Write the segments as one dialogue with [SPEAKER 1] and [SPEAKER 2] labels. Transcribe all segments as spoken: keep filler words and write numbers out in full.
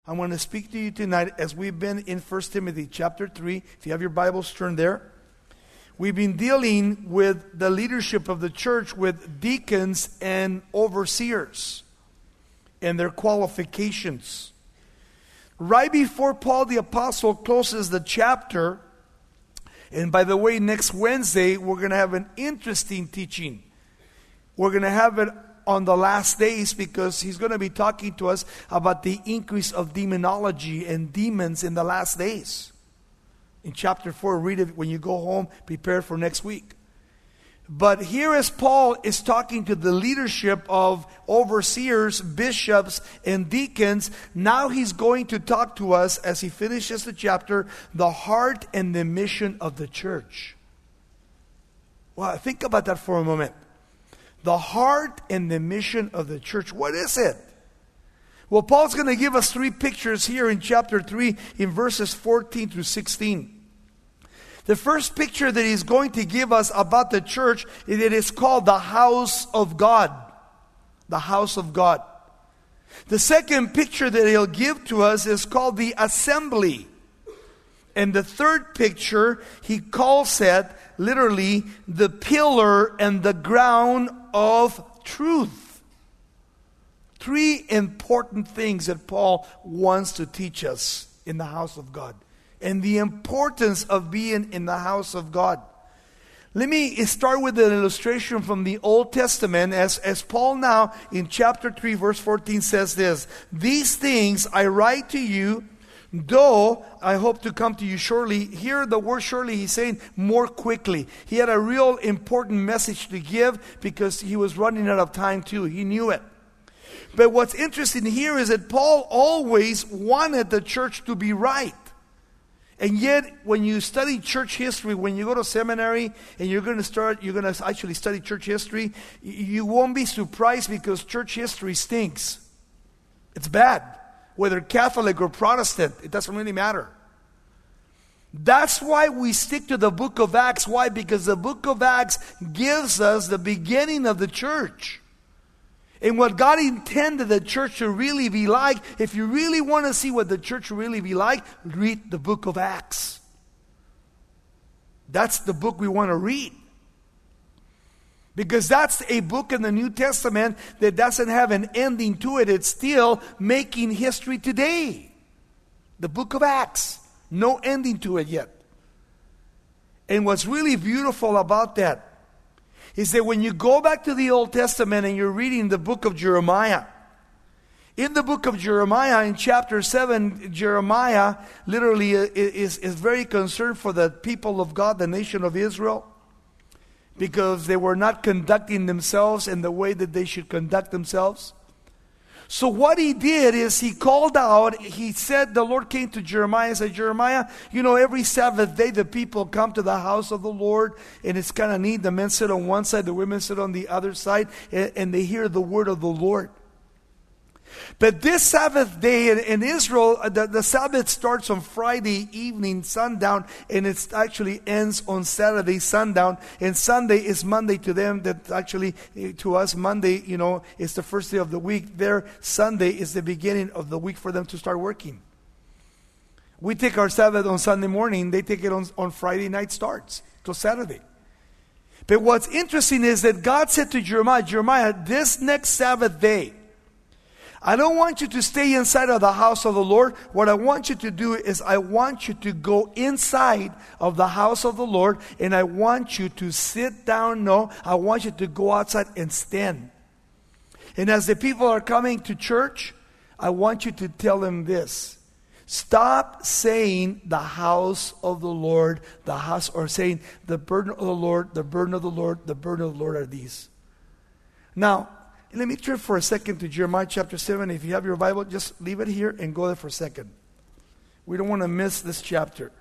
[SPEAKER 1] I want to speak to you tonight as we've been in First Timothy chapter three. If you have your Bibles, turn there. We've been dealing with the leadership of the church with deacons and overseers and their qualifications. Right before Paul the Apostle closes the chapter, and by the way, next Wednesday we're going to have an interesting teaching. We're going to have it on the last days because he's going to be talking to us about the increase of demonology and demons in the last days. In chapter four, read it when you go home, prepare for next week. But here as Paul is talking to the leadership of overseers, bishops, and deacons, now he's going to talk to us as he finishes the chapter, the heart and the mission of the church. Well, think about that for a moment. The heart and the mission of the church. What is it? Well, Paul's going to give us three pictures here in chapter three in verses fourteen through sixteen. The first picture that he's going to give us about the church, it is called the house of God. The house of God. The second picture that he'll give to us is called the assembly. And the third picture, he calls it literally the pillar and the ground of truth. Three important things that Paul wants to teach us in the house of God. And the importance of being in the house of God. Let me start with an illustration from the Old Testament as, as Paul now in chapter three verse fourteen says this. These things I write to you, though I hope to come to you shortly. Here the word shortly, he's saying more quickly. He had a real important message to give because he was running out of time too. He knew it. But what's interesting here is that Paul always wanted the church to be right. And yet, when you study church history, when you go to seminary and you're going to start, you're going to actually study church history, you won't be surprised because church history stinks. It's bad. Whether Catholic or Protestant, it doesn't really matter. That's why we stick to the book of Acts. Why? Because the book of Acts gives us the beginning of the church. And what God intended the church to really be like, if you really want to see what the church will really be like, read the book of Acts. That's the book we want to read. Because that's a book in the New Testament that doesn't have an ending to it. It's still making history today. The book of Acts. No ending to it yet. And what's really beautiful about that is that when you go back to the Old Testament and you're reading the book of Jeremiah, in the book of Jeremiah, in chapter seven, Jeremiah literally is, is very concerned for the people of God, the nation of Israel, because they were not conducting themselves in the way that they should conduct themselves. So what he did is he called out, he said, the Lord came to Jeremiah and said, Jeremiah, you know, every Sabbath day the people come to the house of the Lord, and it's kind of neat. The men sit on one side, the women sit on the other side, and, and they hear the word of the Lord. But this Sabbath day in, in Israel, the, the Sabbath starts on Friday evening, sundown, and it actually ends on Saturday, sundown. And Sunday is Monday to them. That actually, to us, Monday, you know, is the first day of the week. There, Sunday is the beginning of the week for them to start working. We take our Sabbath on Sunday morning. They take it on, on Friday night starts till Saturday. But what's interesting is that God said to Jeremiah, Jeremiah, this next Sabbath day, I don't want you to stay inside of the house of the Lord. What I want you to do is I want you to go inside of the house of the Lord, and I want you to sit down. No, I want you to go outside and stand. And as the people are coming to church, I want you to tell them this. Stop saying the house of the Lord, the house, or saying the burden of the Lord, the burden of the Lord, the burden of the Lord are these. Now, let me turn for a second to Jeremiah chapter seven. If you have your Bible, just leave it here and go there for a second. We don't want to miss this chapter.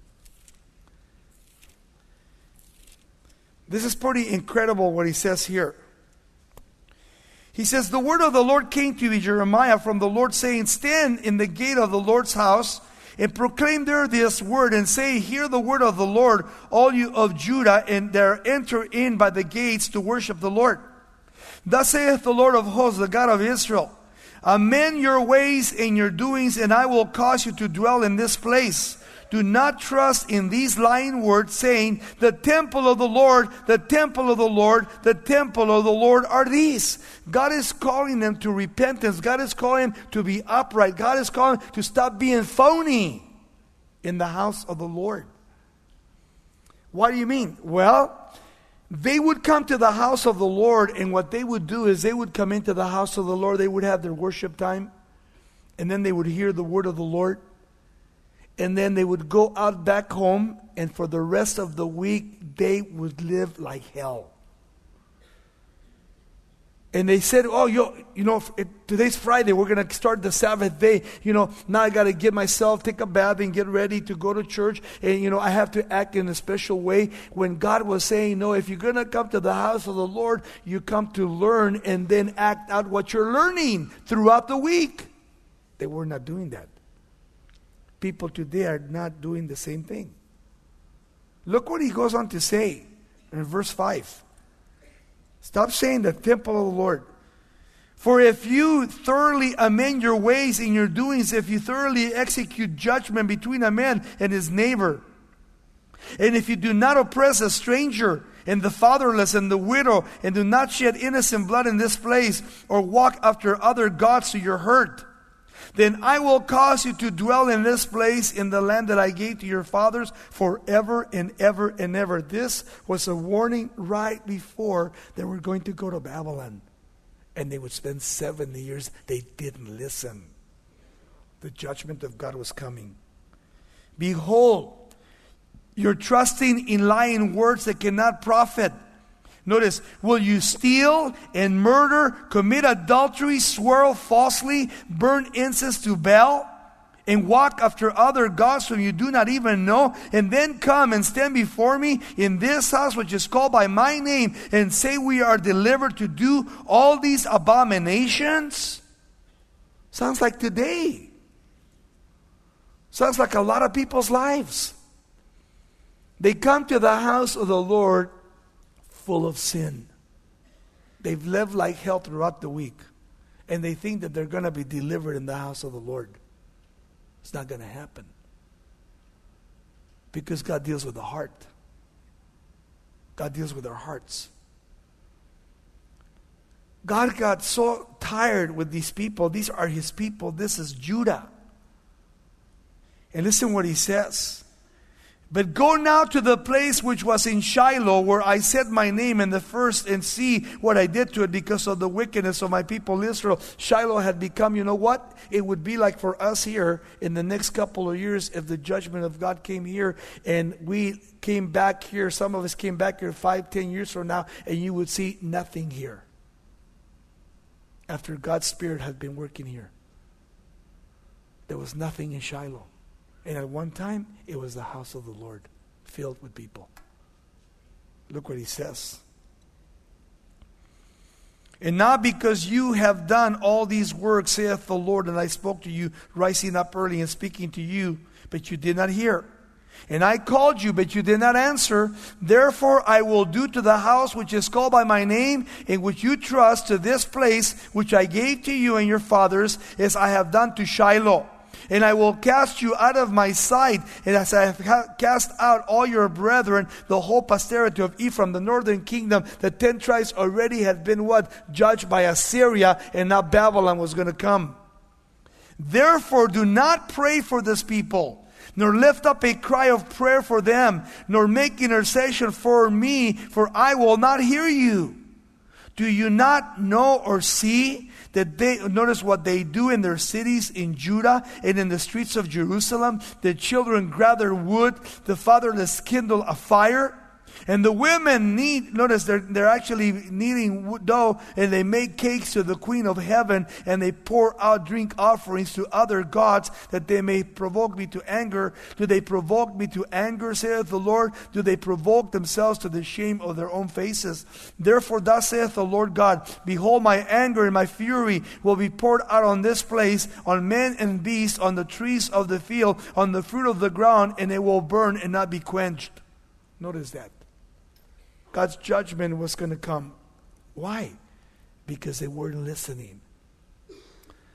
[SPEAKER 1] This is pretty incredible what he says here. He says, the word of the Lord came to me, Jeremiah, from the Lord, saying, stand in the gate of the Lord's house and proclaim there this word and say, hear the word of the Lord, all you of Judah, and there enter in by the gates to worship the Lord. Thus saith the Lord of hosts, the God of Israel, Amend your ways and your doings, and I will cause you to dwell in this place. Do not trust in these lying words, saying, the temple of the Lord, the temple of the Lord, the temple of the Lord are these. God is calling them to repentance. God is calling them to be upright. God is calling them to stop being phony in the house of the Lord. What do you mean? Well, they would come to the house of the Lord, and what they would do is they would come into the house of the Lord. They would have their worship time, and then they would hear the word of the Lord. And then they would go out back home, and for the rest of the week, they would live like hell. And they said, oh, yo, you know, it, today's Friday, we're going to start the Sabbath day. You know, now I got to get myself, take a bath, and get ready to go to church. And, you know, I have to act in a special way. When God was saying, no, if you're going to come to the house of the Lord, you come to learn and then act out what you're learning throughout the week. They were not doing that. People today are not doing the same thing. Look what he goes on to say in verse five. Stop saying the temple of the Lord. For if you thoroughly amend your ways in your doings, if you thoroughly execute judgment between a man and his neighbor, and if you do not oppress a stranger and the fatherless and the widow, and do not shed innocent blood in this place, or walk after other gods to your hurt, then I will cause you to dwell in this place, in the land that I gave to your fathers, forever and ever and ever. This was a warning right before they were going to go to Babylon. And they would spend seventy years. They didn't listen. The judgment of God was coming. Behold, you're trusting in lying words that cannot profit. Notice, will you steal and murder, commit adultery, swear falsely, burn incense to Baal, and walk after other gods whom you do not even know, and then come and stand before me in this house which is called by my name, and say we are delivered to do all these abominations? Sounds like today. Sounds like a lot of people's lives. They come to the house of the Lord full of sin. They've lived like hell throughout the week, and they think that they're going to be delivered in the house of the Lord. It's not going to happen, because God deals with the heart. God deals with our hearts. God got so tired with these people. These are his people. This is Judah. And listen what he says. But go now to the place which was in Shiloh, where I set my name in the first, and see what I did to it because of the wickedness of my people Israel. Shiloh had become, you know what? It would be like for us here in the next couple of years, if the judgment of God came here and we came back here. Some of us came back here five, ten years from now, and you would see nothing here after God's Spirit had been working here. There was nothing in Shiloh. And at one time, it was the house of the Lord, filled with people. Look what he says. And not because you have done all these works, saith the Lord, and I spoke to you, rising up early and speaking to you, but you did not hear. And I called you, but you did not answer. Therefore I will do to the house which is called by my name, in which you trust, to this place which I gave to you and your fathers, as I have done to Shiloh. And I will cast you out of my sight, and as I have cast out all your brethren, the whole posterity of Ephraim, the northern kingdom, the ten tribes already had been what? Judged by Assyria, and now Babylon was going to come. Therefore do not pray for this people, nor lift up a cry of prayer for them, nor make intercession for me, for I will not hear you. Do you not know or see that they, notice what they do in their cities in Judah and in the streets of Jerusalem? The children gather wood, the fatherless kindle a fire, and the women knead, notice they're, they're actually kneading dough, and they make cakes to the queen of heaven, and they pour out drink offerings to other gods, that they may provoke me to anger. Do they provoke me to anger, saith the Lord? Do they provoke themselves to the shame of their own faces? Therefore thus saith the Lord God, behold, my anger and my fury will be poured out on this place, on men and beasts, on the trees of the field, on the fruit of the ground, and it will burn and not be quenched. Notice that. God's judgment was going to come. Why? Because they weren't listening.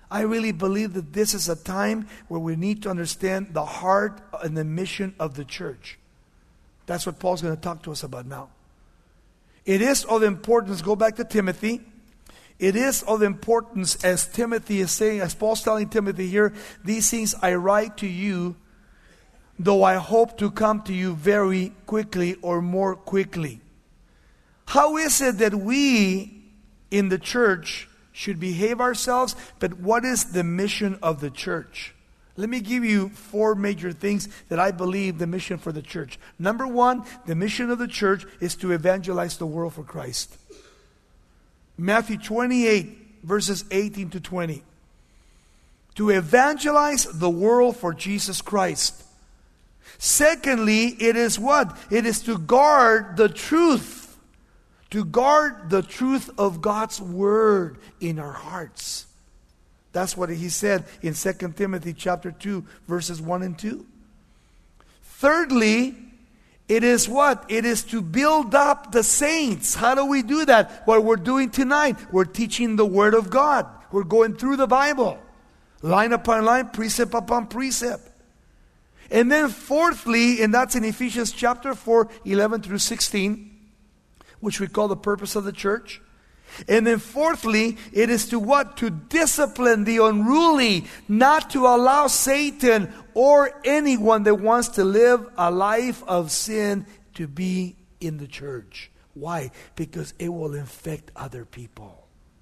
[SPEAKER 1] I really believe that this is a time where we need to understand the heart and the mission of the church. That's what Paul's going to talk to us about now. It is of importance, go back to Timothy. It is of importance, as Timothy is saying, as Paul's telling Timothy here, these things I write to you, though I hope to come to you very quickly or more quickly. How is it that we in the church should behave ourselves? But what is the mission of the church? Let me give you four major things that I believe the mission for the church. Number one, the mission of the church is to evangelize the world for Christ. Matthew twenty-eight, verses eighteen to twenty. To evangelize the world for Jesus Christ. Secondly, it is what? It is to guard the truth. To guard the truth of God's word in our hearts. That's what he said in Second Timothy chapter two, verses one and two. Thirdly, it is what? It is to build up the saints. How do we do that? What we're doing tonight. We're teaching the Word of God. We're going through the Bible. Line upon line, precept upon precept. And then fourthly, and that's in Ephesians chapter four, eleven through sixteen, which we call the purpose of the church. And then fourthly, it is to what? To discipline the unruly, not to allow Satan or anyone that wants to live a life of sin to be in the church. Why? Because it will infect other people.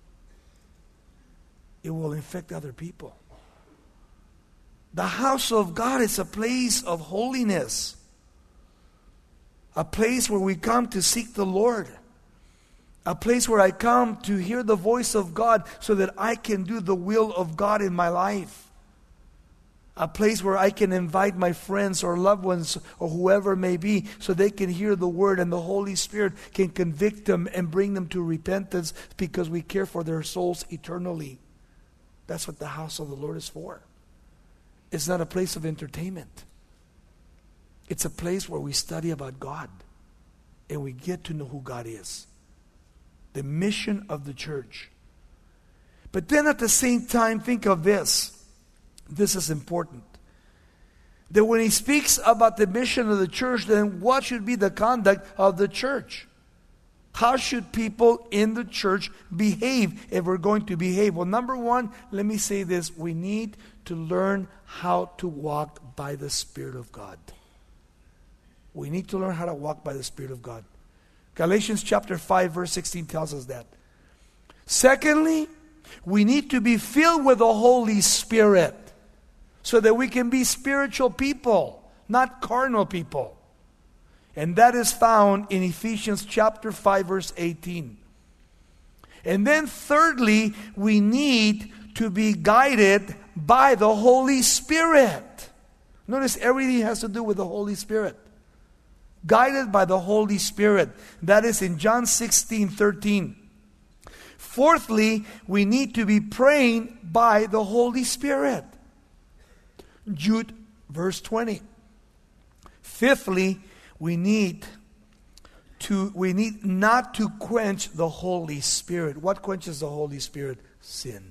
[SPEAKER 1] It will infect other people. The house of God is a place of holiness. A place where we come to seek the Lord. A place where I come to hear the voice of God so that I can do the will of God in my life. A place where I can invite my friends or loved ones or whoever it may be so they can hear the word and the Holy Spirit can convict them and bring them to repentance because we care for their souls eternally. That's what the house of the Lord is for. It's not a place of entertainment. It's a place where we study about God and we get to know who God is. The mission of the church. But then at the same time, think of this. This is important. That when he speaks about the mission of the church, then what should be the conduct of the church? How should people in the church behave if we're going to behave? Well, number one, let me say this. We need to learn how to walk by the Spirit of God. We need to learn how to walk by the Spirit of God. Galatians chapter five, verse sixteen tells us that. Secondly, we need to be filled with the Holy Spirit so that we can be spiritual people, not carnal people. And that is found in Ephesians chapter five, verse eighteen. And then thirdly, we need to be guided by the Holy Spirit. Notice everything has to do with the Holy Spirit. Guided by the Holy Spirit. That is in John sixteen, thirteen. Fourthly, we need to be praying by the Holy Spirit. Jude, verse twenty. Fifthly, we need to we need not to quench the Holy Spirit. What quenches the Holy Spirit? Sin.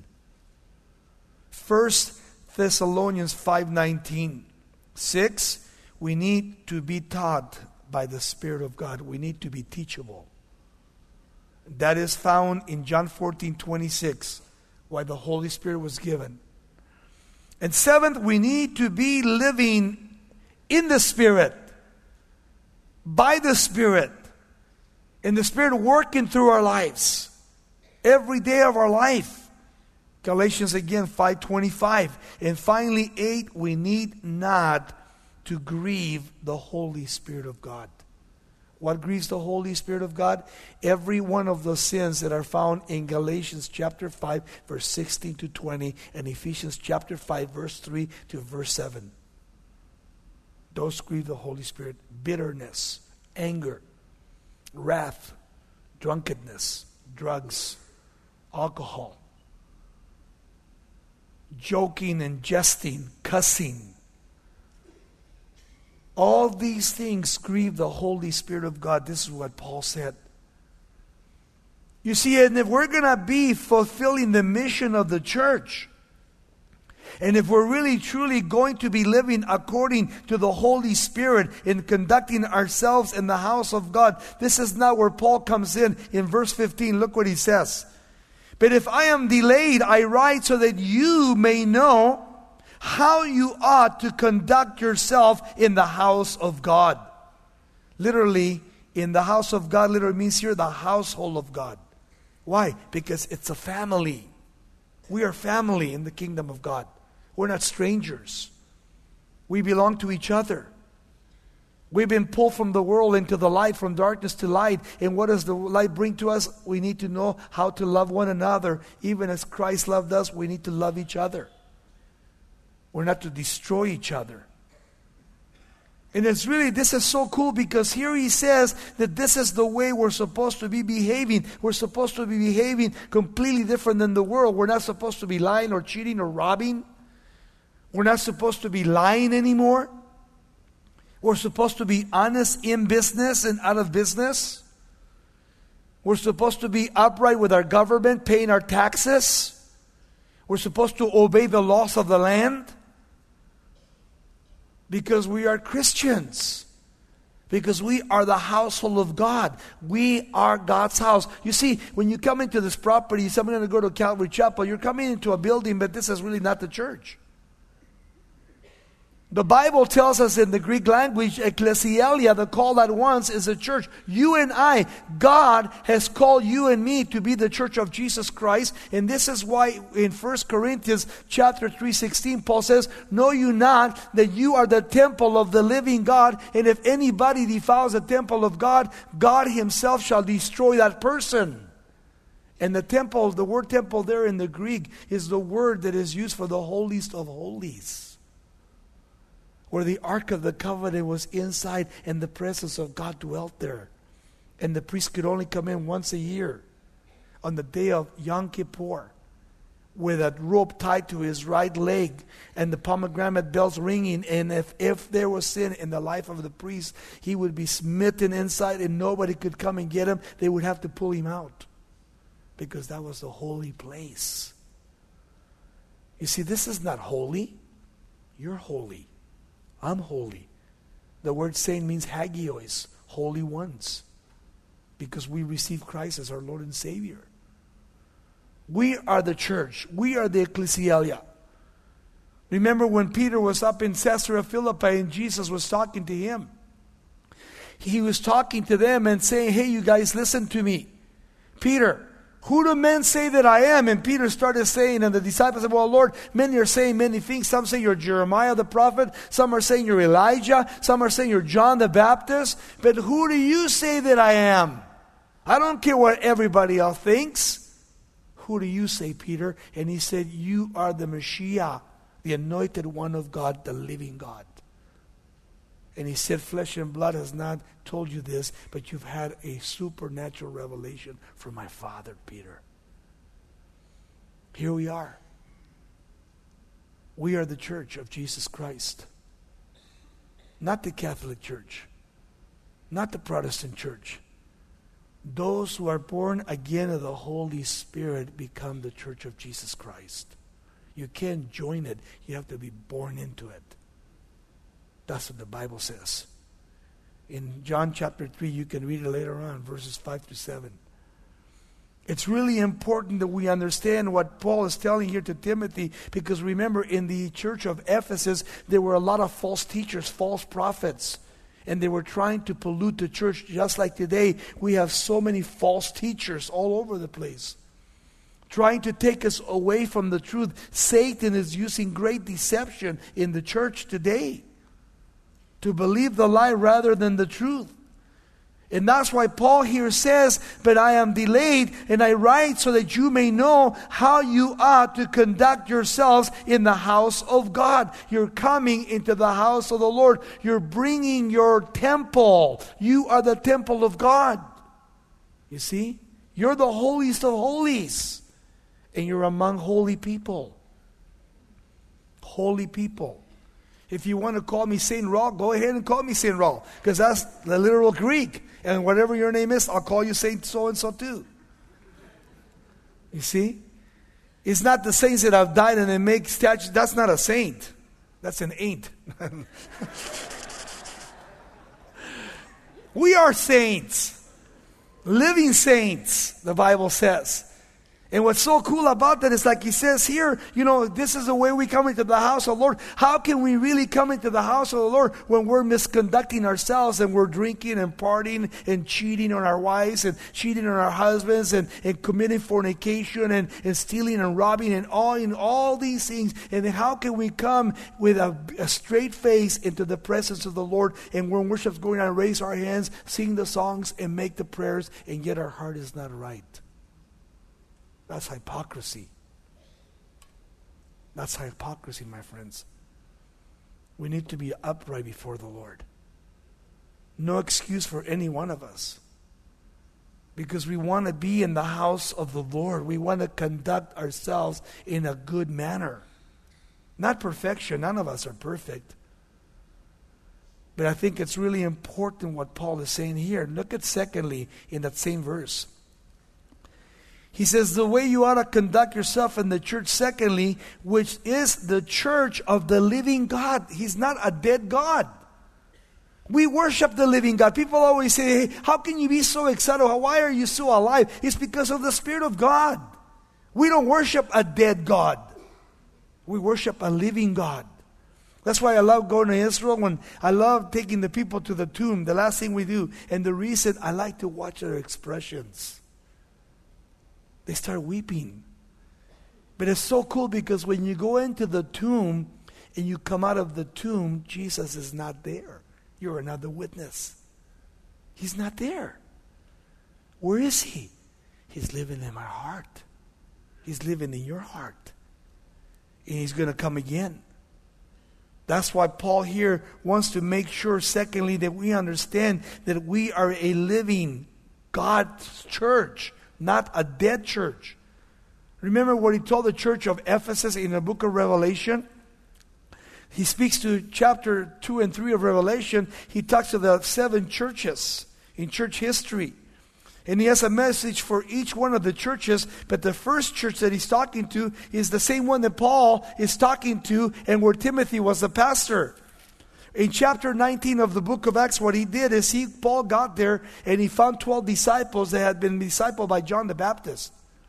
[SPEAKER 1] First Thessalonians five nineteen. Six, we need to be taught by the Spirit of God. We need to be teachable. That is found in John fourteen twenty-six, why the Holy Spirit was given. And seventh, we need to be living in the Spirit, by the Spirit, and the Spirit working through our lives, every day of our life. Galatians again five twenty-five. And finally, eight, we need not to grieve the Holy Spirit of God. What grieves the Holy Spirit of God? Every one of the sins that are found in Galatians chapter five, verse sixteen to twenty, and Ephesians chapter five, verse three to verse seven. Those grieve the Holy Spirit. Bitterness, anger, wrath, drunkenness, drugs, alcohol, joking and jesting, cussing. All these things grieve the Holy Spirit of God. This is what Paul said. You see, and if we're going to be fulfilling the mission of the church, And if we're really truly going to be living according to the Holy Spirit in conducting ourselves in the house of God, this is not where Paul comes in. In verse fifteen, look what he says. But if I am delayed, I write so that you may know how you ought to conduct yourself in the house of God. Literally, in the house of God, literally means here the household of God. Why? Because it's a family. We are family in the kingdom of God. We're not strangers. We belong to each other. We've been pulled from the world into the light, from darkness to light. And what does the light bring to us? We need to know how to love one another. Even as Christ loved us, we need to love each other. We're not to destroy each other. And it's really, this is so cool because here he says that this is the way we're supposed to be behaving. We're supposed to be behaving completely different than the world. We're not supposed to be lying or cheating or robbing. We're not supposed to be lying anymore. We're supposed to be honest in business and out of business. We're supposed to be upright with our government, paying our taxes. We're supposed to obey the laws of the land. Because we are Christians. Because we are the household of God. We are God's house. You see, when you come into this property, you say, I'm going to go to Calvary Chapel. You're coming into a building, but this is really not the church. The Bible tells us in the Greek language, ecclesialia, the call at once is a church. You and I, God has called you and me to be the church of Jesus Christ. And this is why in First Corinthians chapter three sixteen, Paul says, know you not that you are the temple of the living God, and if anybody defiles the temple of God, God himself shall destroy that person. And the temple, the word temple there in the Greek is the word that is used for the holiest of holies, where the Ark of the Covenant was inside and the presence of God dwelt there. And the priest could only come in once a year on the day of Yom Kippur with a rope tied to his right leg and the pomegranate bells ringing. And if, if there was sin in the life of the priest, he would be smitten inside and nobody could come and get him. They would have to pull him out because that was the holy place. You see, this is not holy. You're holy. I'm holy. The word saint means hagios, holy ones, because we receive Christ as our Lord and Savior. We are the church. We are the ecclesialia. Remember when Peter was up in Caesarea Philippi and Jesus was talking to him. He was talking to them and saying, hey, you guys, listen to me. Peter, who do men say that I am? And Peter started saying, and the disciples said, well, Lord, many are saying many things. Some say you're Jeremiah the prophet. Some are saying you're Elijah. Some are saying you're John the Baptist. But who do you say that I am? I don't care what everybody else thinks. Who do you say, Peter? And he said, you are the Messiah, the anointed one of God, the living God. And he said, flesh and blood has not told you this, but you've had a supernatural revelation from my Father, Peter. Here we are. We are the church of Jesus Christ. Not the Catholic Church. Not the Protestant Church. Those who are born again of the Holy Spirit become the church of Jesus Christ. You can't join it. You have to be born into it. That's what the Bible says. In John chapter three, you can read it later on, verses five to seven. It's really important that we understand what Paul is telling here to Timothy, because remember, in the church of Ephesus, there were a lot of false teachers, false prophets, and they were trying to pollute the church. Just like today, we have so many false teachers all over the place, trying to take us away from the truth. Satan is using great deception in the church today to believe the lie rather than the truth. And that's why Paul here says, but I am delayed, and I write so that you may know how you ought to conduct yourselves in the house of God. You're coming into the house of the Lord. You're bringing your temple. You are the temple of God. You see? You're the holiest of holies. And you're among holy people. Holy people. If you want to call me Saint Raul, go ahead and call me Saint Raul, because that's the literal Greek. And whatever your name is, I'll call you Saint so-and-so too. You see? It's not the saints that have died and they make statues. That's not a saint. That's an ain't. We are saints. Living saints, the Bible says. And what's so cool about that is like he says here, you know, this is the way we come into the house of the Lord. How can we really come into the house of the Lord when we're misconducting ourselves and we're drinking and partying and cheating on our wives and cheating on our husbands and, and committing fornication and, and stealing and robbing and all in all these things? And then how can we come with a, a straight face into the presence of the Lord, and when worship's going on, raise our hands, sing the songs and make the prayers, and yet our heart is not right? That's hypocrisy. That's hypocrisy, my friends. We need to be upright before the Lord. No excuse for any one of us. Because we want to be in the house of the Lord. We want to conduct ourselves in a good manner. Not perfection. None of us are perfect. But I think it's really important what Paul is saying here. Look at secondly in that same verse. He says the way you ought to conduct yourself in the church, secondly, which is the church of the living God. He's not a dead God. We worship the living God. People always say, hey, how can you be so excited? Why are you so alive? It's because of the Spirit of God. We don't worship a dead God. We worship a living God. That's why I love going to Israel. When I love taking the people to the tomb, the last thing we do. And the reason I like to watch their expressions. They start weeping. But it's so cool because when you go into the tomb and you come out of the tomb, Jesus is not there. You're another witness. He's not there. Where is he? He's living in my heart. He's living in your heart. And he's going to come again. That's why Paul here wants to make sure, secondly, that we understand that we are a living God's church. Not a dead church. Remember what he told the church of Ephesus in the book of Revelation? He speaks to chapter two and three of Revelation. He talks to the seven churches in church history. And he has a message for each one of the churches. But the first church that he's talking to is the same one that Paul is talking to, and where Timothy was the pastor. In chapter nineteen of the book of Acts, what he did is he, Paul got there and he found twelve disciples that had been discipled by John the Baptist.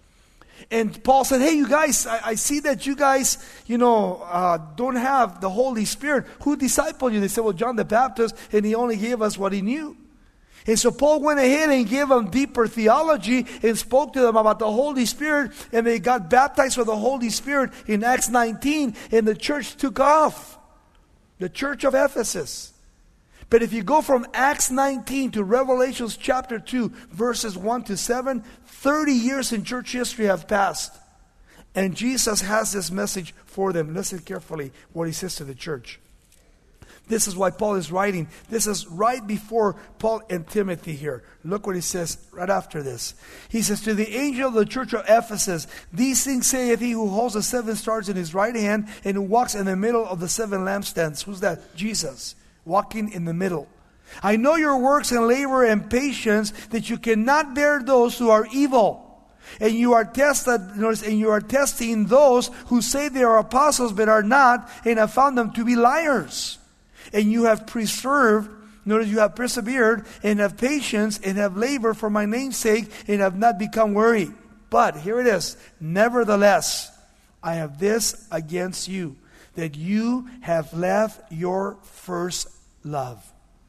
[SPEAKER 1] And Paul said, hey, you guys, I, I see that you guys, you know, uh, don't have the Holy Spirit. Who discipled you? They said, well, John the Baptist, and he only gave us what he knew. And so Paul went ahead and gave them deeper theology and spoke to them about the Holy Spirit, and they got baptized with the Holy Spirit in Acts nineteen, and the church took off. The church of Ephesus. But if you go from Acts nineteen to Revelation chapter two, verses one to seven, thirty years in church history have passed. And Jesus has this message for them. Listen carefully what he says to the church. This is why Paul is writing. This is right before Paul and Timothy here. Look what he says right after this. He says, to the angel of the church of Ephesus, these things saith he who holds the seven stars in his right hand and who walks in the middle of the seven lampstands. Who's that? Jesus. Walking in the middle. I know your works and labor and patience, that you cannot bear those who are evil. And you are tested, and you are testing those who say they are apostles but are not, and have found them to be liars. And you have preserved, notice you have persevered, and have patience, and have labored for my name's sake, and have not become weary. But, here it is, nevertheless, I have this against you, that you have left your first love.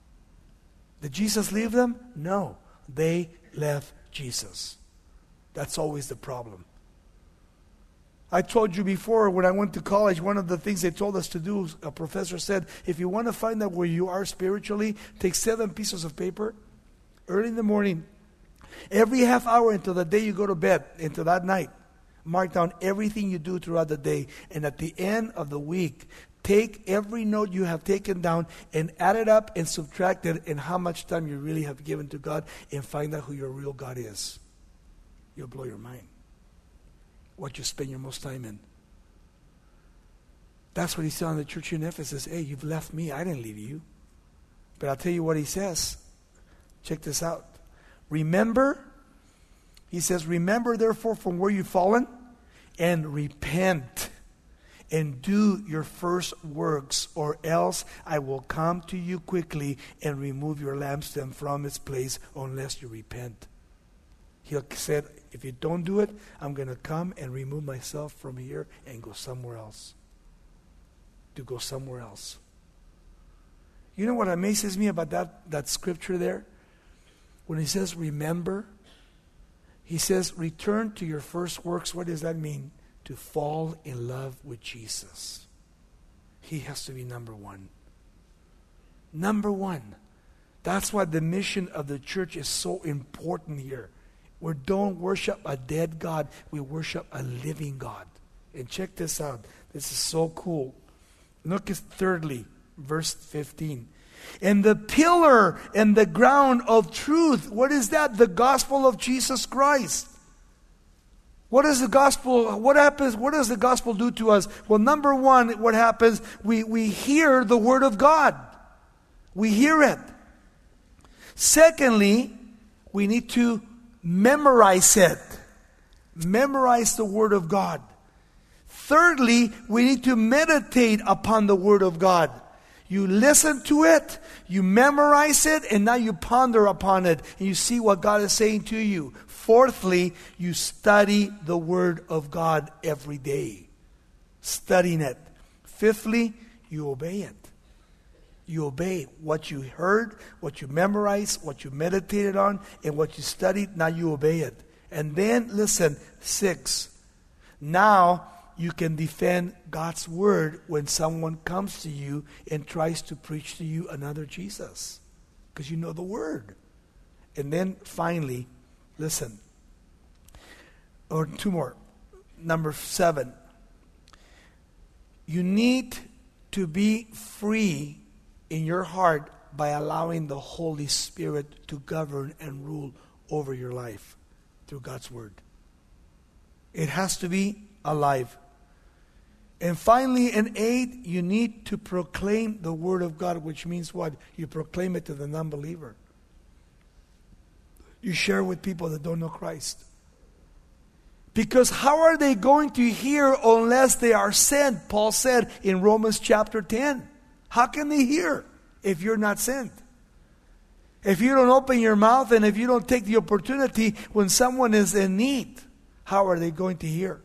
[SPEAKER 1] Did Jesus leave them? No, they left Jesus. That's always the problem. I told you before, when I went to college, one of the things they told us to do, a professor said, if you want to find out where you are spiritually, take seven pieces of paper, early in the morning, every half hour until the day you go to bed, until that night, mark down everything you do throughout the day. And at the end of the week, take every note you have taken down and add it up and subtract it, and how much time you really have given to God, and find out who your real God is. You'll blow your mind. What you spend your most time in. That's what he's telling the church in Ephesus. Hey, you've left me. I didn't leave you. But I'll tell you what he says. Check this out. Remember, he says, remember therefore from where you've fallen, and repent and do your first works, or else I will come to you quickly and remove your lampstand from its place unless you repent. He said, if you don't do it, I'm going to come and remove myself from here and go somewhere else. To go somewhere else. You know what amazes me about that, that scripture there? When he says, remember, he says, return to your first works. What does that mean? To fall in love with Jesus. He has to be number one. Number one. That's why the mission of the church is so important here. We don't worship a dead God. We worship a living God. And check this out. This is so cool. Look at thirdly, verse fifteen. And the pillar and the ground of truth. What is that? The gospel of Jesus Christ. What is the gospel? What happens? What does the gospel do to us? Well, number one, what happens? We, we hear the word of God. We hear it. Secondly, we need to memorize it. Memorize the word of God. Thirdly, we need to meditate upon the word of God. You listen to it, you memorize it, and now you ponder upon it, and you see what God is saying to you. Fourthly, you study the Word of God every day. Studying it. Fifthly, you obey it. You obey what you heard, what you memorized, what you meditated on, and what you studied. Now you obey it. And then, listen, six. Now you can defend God's Word when someone comes to you and tries to preach to you another Jesus. Because you know the Word. And then finally, listen. Or two more. Number seven. You need to be free in your heart by allowing the Holy Spirit to govern and rule over your life through God's Word. It has to be alive. And finally, in eight, you need to proclaim the Word of God, which means what? You proclaim it to the non-believer. You share with people that don't know Christ. Because how are they going to hear unless they are sent? Paul said in Romans chapter ten. How can they hear if you're not sent? If you don't open your mouth and if you don't take the opportunity when someone is in need, how are they going to hear?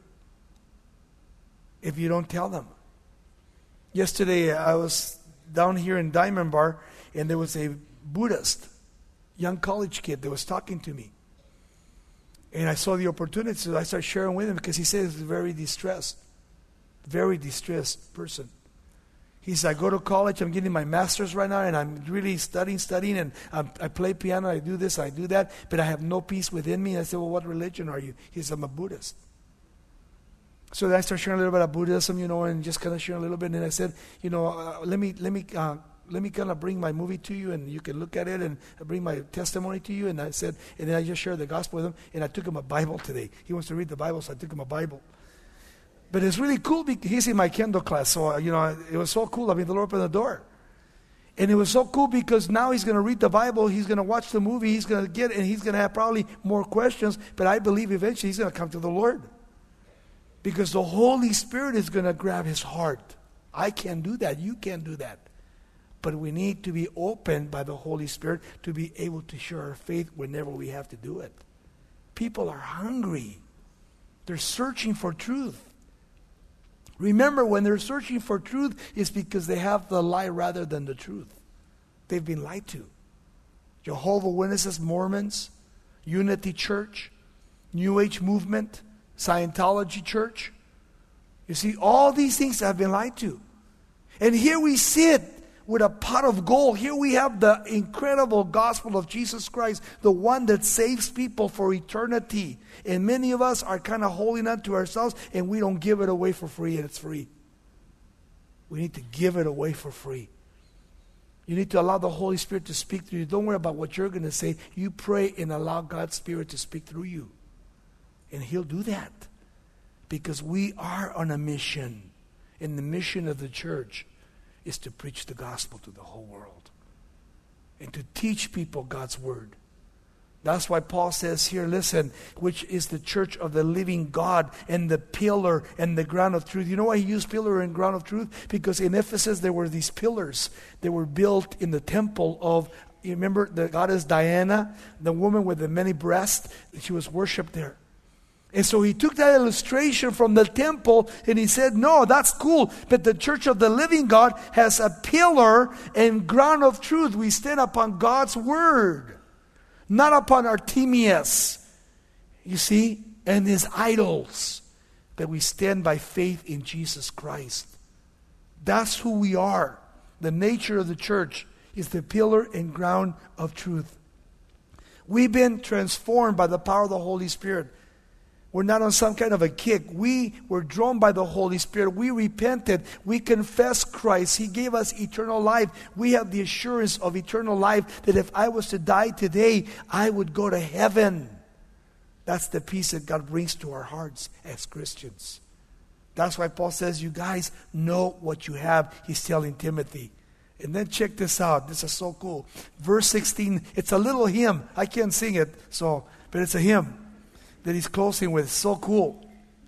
[SPEAKER 1] If you don't tell them. Yesterday I was down here in Diamond Bar and there was a Buddhist, young college kid that was talking to me. And I saw the opportunity, so I started sharing with him because he said he's very distressed. Very distressed person. He said, I go to college, I'm getting my master's right now, and I'm really studying, studying, and I'm, I play piano, I do this, I do that, but I have no peace within me. And I said, well, what religion are you? He said, I'm a Buddhist. So then I started sharing a little bit about Buddhism, you know, and just kind of sharing a little bit. And I said, you know, uh, let me, let me, uh, let me kind of bring my movie to you, and you can look at it, and bring my testimony to you. And I said, and then I just shared the gospel with him, and I took him a Bible today. He wants to read the Bible, so I took him a Bible. But it's really cool because he's in my Kendo class, so, you know, it was so cool. I mean, the Lord opened the door. And it was so cool because now he's going to read the Bible, he's going to watch the movie, he's going to get, and he's going to have probably more questions, but I believe eventually he's going to come to the Lord. Because the Holy Spirit is going to grab his heart. I can't do that. You can't do that. But we need to be opened by the Holy Spirit to be able to share our faith whenever we have to do it. People are hungry. They're searching for truth. Remember, when they're searching for truth, it's because they have the lie rather than the truth. They've been lied to. Jehovah's Witnesses, Mormons, Unity Church, New Age movement, Scientology Church. You see, all these things have been lied to. And here we sit with a pot of gold. Here we have the incredible gospel of Jesus Christ, the one that saves people for eternity. And many of us are kind of holding on to ourselves, and we don't give it away for free, and it's free. We need to give it away for free. You need to allow the Holy Spirit to speak through you. Don't worry about what you're going to say. You pray and allow God's Spirit to speak through you. And He'll do that. Because we are on a mission. And the mission of the church is to preach the gospel to the whole world. And to teach people God's word. That's why Paul says here, listen, which is the church of the living God and the pillar and the ground of truth. You know why he used pillar and ground of truth? Because in Ephesus there were these pillars. They were built in the temple of, you remember the goddess Diana, the woman with the many breasts? She was worshipped there. And so he took that illustration from the temple and he said, no, that's cool. But the church of the living God has a pillar and ground of truth. We stand upon God's word, not upon Artemius, you see, and his idols. But we stand by faith in Jesus Christ. That's who we are. The nature of the church is the pillar and ground of truth. We've been transformed by the power of the Holy Spirit. We're not on some kind of a kick. We were drawn by the Holy Spirit. We repented. We confessed Christ. He gave us eternal life. We have the assurance of eternal life that if I was to die today, I would go to heaven. That's the peace that God brings to our hearts as Christians. That's why Paul says, you guys know what you have. He's telling Timothy. And then check this out. This is so cool. Verse sixteen, it's a little hymn. I can't sing it, so, but it's a hymn that he's closing with. So cool.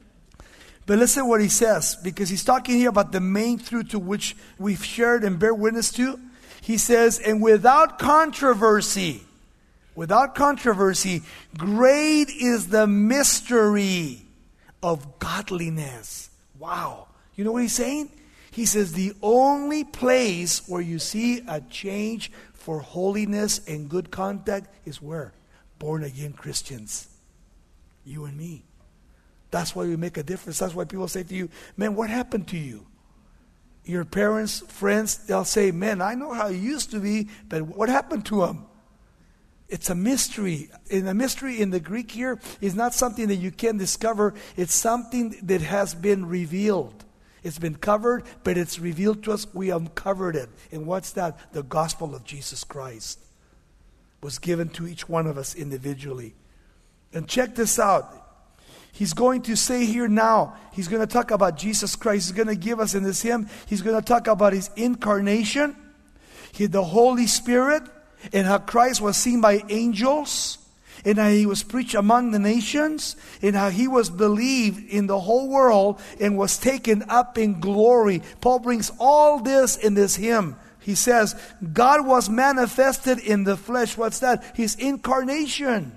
[SPEAKER 1] But listen what he says, because he's talking here about the main truth to which we've shared and bear witness to. He says, and without controversy, without controversy, great is the mystery of godliness. Wow. You know what he's saying? He says the only place where you see a change for holiness and good conduct is where? Born again Christians. You and me. That's why we make a difference. That's why people say to you, man, what happened to you? Your parents, friends, they'll say, man, I know how you used to be, but what happened to them? It's a mystery. And a mystery in the Greek here is not something that you can discover. It's something that has been revealed. It's been covered, but it's revealed to us. We uncovered it. And what's that? The gospel of Jesus Christ was given to each one of us individually. And check this out. He's going to say here now, he's going to talk about Jesus Christ. He's going to give us in this hymn, he's going to talk about his incarnation, he, the Holy Spirit, and how Christ was seen by angels, and how he was preached among the nations, and how he was believed in the whole world and was taken up in glory. Paul brings all this in this hymn. He says, God was manifested in the flesh. What's that? His incarnation.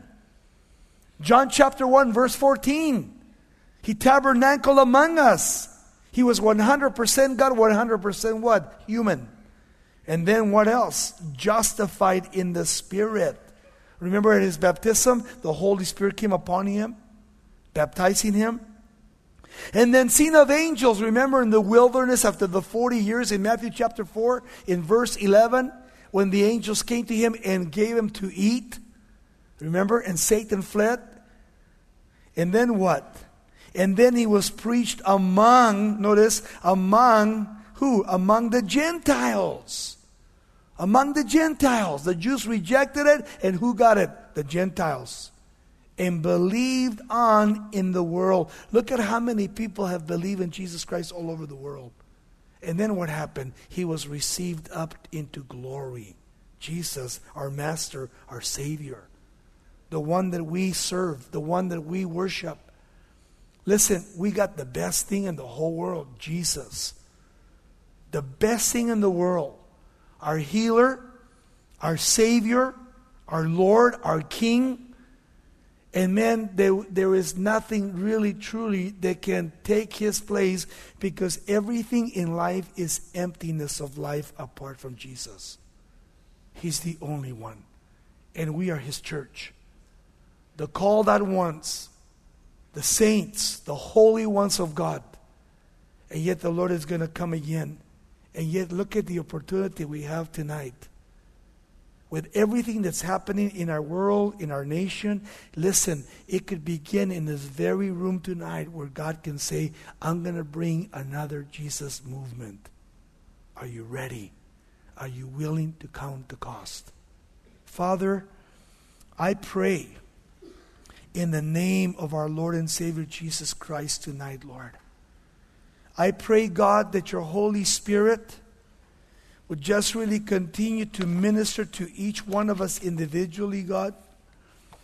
[SPEAKER 1] John chapter one, verse fourteen. He tabernacled among us. He was one hundred percent God, one hundred percent what? Human. And then what else? Justified in the Spirit. Remember at his baptism, the Holy Spirit came upon him, baptizing him. And then seen of angels. Remember in the wilderness after the forty years in Matthew chapter four, in verse eleven, when the angels came to him and gave him to eat. Remember? And Satan fled. And then what? And then he was preached among, notice, among who? Among the Gentiles. Among the Gentiles. The Jews rejected it, and who got it? The Gentiles. And believed on in the world. Look at how many people have believed in Jesus Christ all over the world. And then what happened? He was received up into glory. Jesus, our Master, our Savior. The one that we serve, the one that we worship. Listen, we got the best thing in the whole world, Jesus. The best thing in the world. Our healer, our Savior, our Lord, our King. And man, there, there is nothing really, truly that can take his place, because everything in life is emptiness of life apart from Jesus. He's the only one. And we are his church. The called out ones, the saints, the holy ones of God. And yet the Lord is going to come again. And yet look at the opportunity we have tonight. With everything that's happening in our world, in our nation, listen, it could begin in this very room tonight where God can say, I'm going to bring another Jesus movement. Are you ready? Are you willing to count the cost? Father, I pray in the name of our Lord and Savior Jesus Christ tonight, Lord. I pray, God, that your Holy Spirit would just really continue to minister to each one of us individually, God.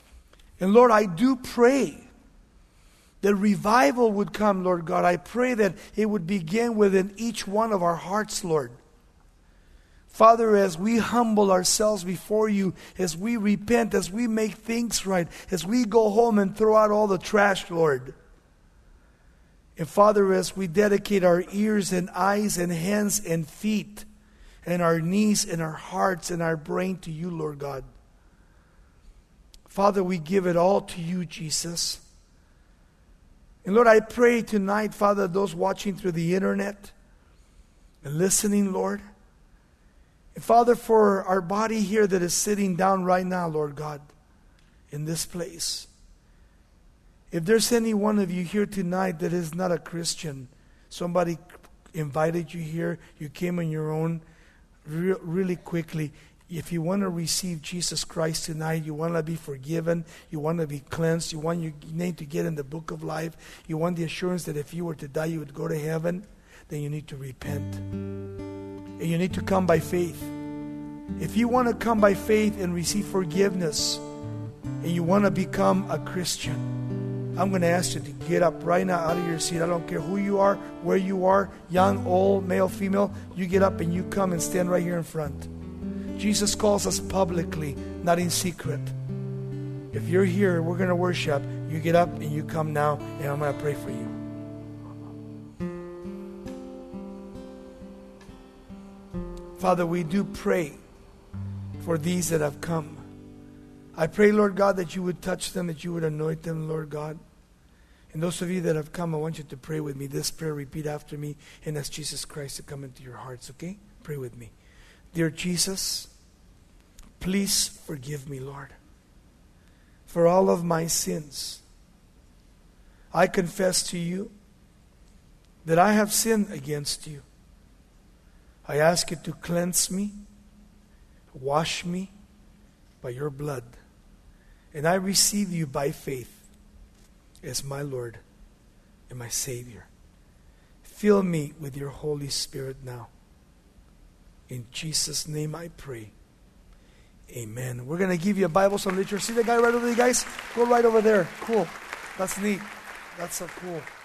[SPEAKER 1] And Lord, I do pray that revival would come, Lord God. I pray that it would begin within each one of our hearts, Lord. Father, as we humble ourselves before you, as we repent, as we make things right, as we go home and throw out all the trash, Lord. And Father, as we dedicate our ears and eyes and hands and feet and our knees and our hearts and our brain to you, Lord God. Father, we give it all to you, Jesus. And Lord, I pray tonight, Father, those watching through the internet and listening, Lord. And Father, for our body here that is sitting down right now, Lord God, in this place. If there's any one of you here tonight that is not a Christian, somebody invited you here, you came on your own, re- really quickly. If you want to receive Jesus Christ tonight, you want to be forgiven, you want to be cleansed, you want your name to get in the book of life, you want the assurance that if you were to die, you would go to heaven, then you need to repent. And you need to come by faith. If you want to come by faith and receive forgiveness, and you want to become a Christian, I'm going to ask you to get up right now out of your seat. I don't care who you are, where you are, young, old, male, female. You get up and you come and stand right here in front. Jesus calls us publicly, not in secret. If you're here, we're going to worship. You get up and you come now, and I'm going to pray for you. Father, we do pray for these that have come. I pray, Lord God, that you would touch them, that you would anoint them, Lord God. And those of you that have come, I want you to pray with me. This prayer, repeat after me, and ask Jesus Christ to come into your hearts, okay? Pray with me. Dear Jesus, please forgive me, Lord, for all of my sins. I confess to you that I have sinned against you. I ask you to cleanse me, wash me by your blood. And I receive you by faith as my Lord and my Savior. Fill me with your Holy Spirit now. In Jesus' name I pray. Amen. We're going to give you a Bible, some literature. See the guy right over there, guys? Go right over there. Cool. That's neat. That's so cool.